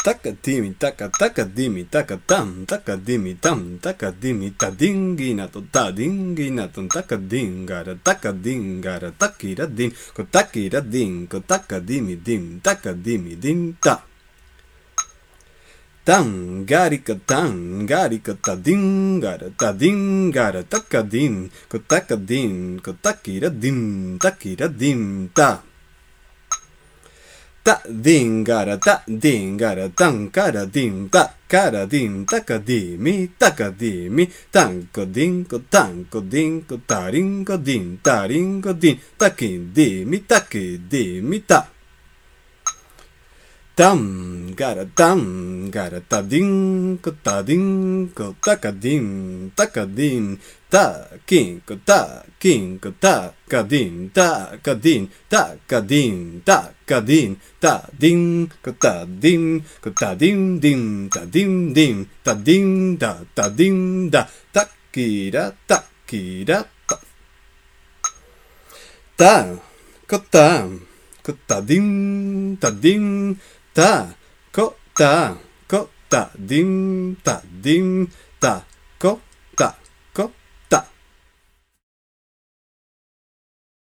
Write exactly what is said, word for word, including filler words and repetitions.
taka dimi taka taka dimi taka tam taka dimi tam taka dimi ta dingina to ta dingina to taka dingara taka dingara takira din ko takira din ko taka dimi dim taka dimi din ta tan garika tan garika ta dingara ta dingara taka din ko taka din ko takira dim takira dim ta ta dingara ta dingara tan cara din ta cara din taka dimi taka dimi tanko dinko tanko dinko tarinko din tarinko din taki dimi taki dimi ta tam gara tam gara ta dinko ta dinko taka din taka din ta kinko ta kinko ta kadin ta kadin ta kadin ta kadin ta din ko ta din ko ta din din ta din din ta din da ta din da takira takira ta ta ko ta ko ta din ta din ta ko ta ko ta din ta din ta ko